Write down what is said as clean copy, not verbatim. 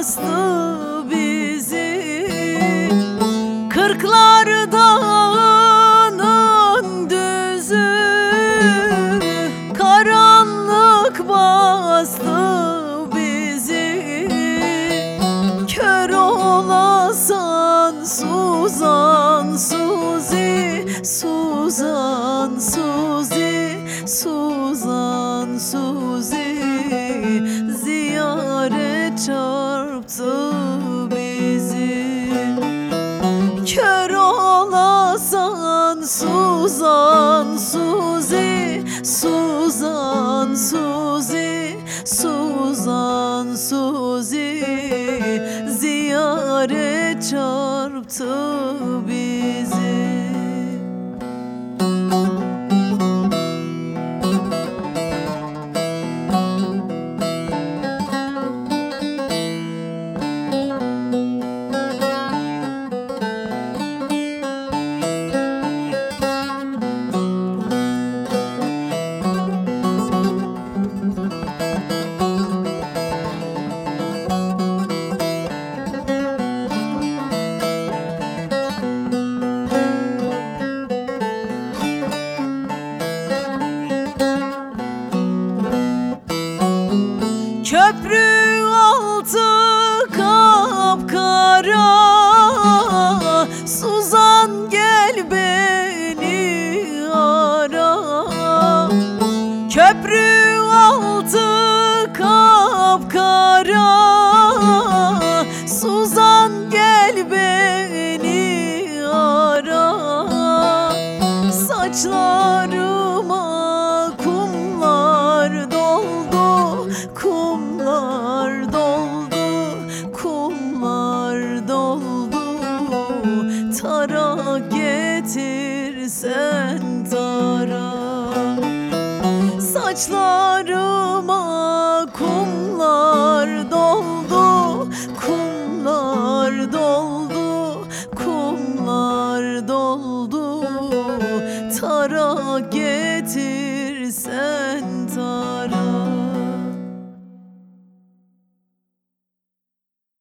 bastı bizi. Kırklar dağının düzü, karanlık bastı bizi. Kör olasan Suzan Suzi, Suzan Suzi, Suzan Suzi. Ziyaret çarptı bizi. Kör olasan Suzan Suzi, Suzan Suzi, Suzan Suzi. Ziyaret çarptı bizi. Köprü altı kapkara, Suzan gel beni ara. Köprü altı kapkara, Suzan gel beni ara. Saçlarıma kumlar doldu, kumlar doldu, kumlar doldu. Tara getirsen tara. Saçlarıma kumlar doldu, kumlar doldu, kumlar doldu. Tara getirsen tara.